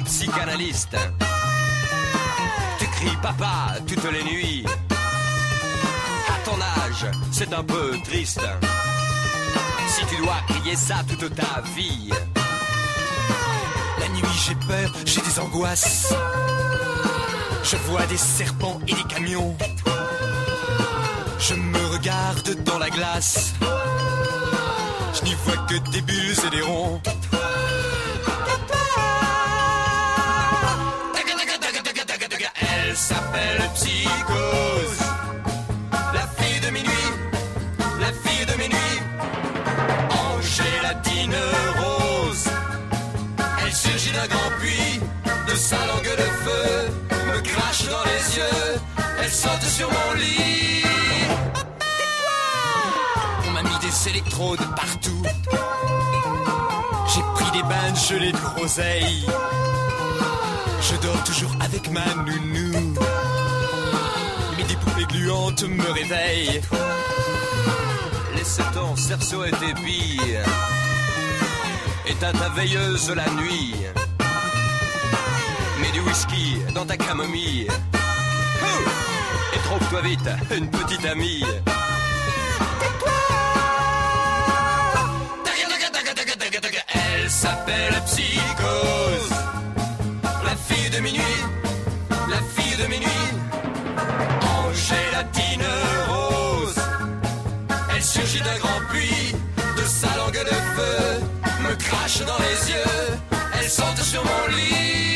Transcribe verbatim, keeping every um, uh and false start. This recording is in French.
psychanalyste. Tu cries papa toutes les nuits. À ton âge, c'est un peu triste. Si tu dois crier ça toute ta vie. La nuit j'ai peur, j'ai des angoisses. Je vois des serpents et des camions. Je me regarde dans la glace. Je n'y vois que des bulles et des ronds. Elle s'appelle Psychose. La fille de minuit, la fille de minuit. Angélatine rose. Elle surgit d'un grand puits. De sa langue de feu me crache dans les yeux. Elle saute sur mon lit. On m'a mis des électrodes partout. J'ai pris des bains gelés de groseille. Je dors toujours avec ma nounou. Mais des poupées gluantes me réveillent. Laisse ton cerceau et tes billes. Éteins ta veilleuse la nuit. Mets du whisky dans ta camomille. Et trouve-toi vite une petite amie. Elle s'appelle Psychose. La fille de minuit, la fille de minuit. Angélatine rose. Elle surgit d'un grand puits. De sa langue de feu me crache dans les yeux. Elle saute sur mon lit.